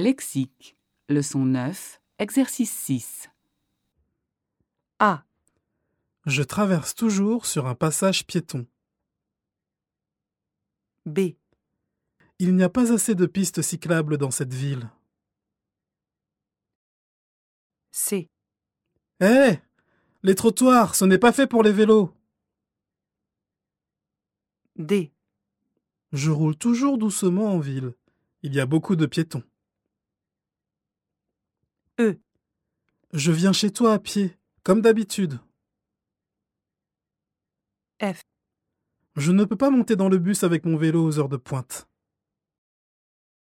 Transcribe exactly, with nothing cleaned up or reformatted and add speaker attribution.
Speaker 1: Lexique, leçon neuf, exercice six. A.
Speaker 2: Je traverse toujours sur un passage piéton.
Speaker 1: B.
Speaker 2: Il n'y a pas assez de pistes cyclables dans cette ville.
Speaker 1: C.
Speaker 2: Hé! Les trottoirs, ce n'est pas fait pour les vélos.
Speaker 1: D.
Speaker 2: Je roule toujours doucement en ville. Il y a beaucoup de piétons.
Speaker 1: E.
Speaker 2: Je viens chez toi à pied, comme d'habitude.
Speaker 1: F.
Speaker 2: Je ne peux pas monter dans le bus avec mon vélo aux heures de pointe.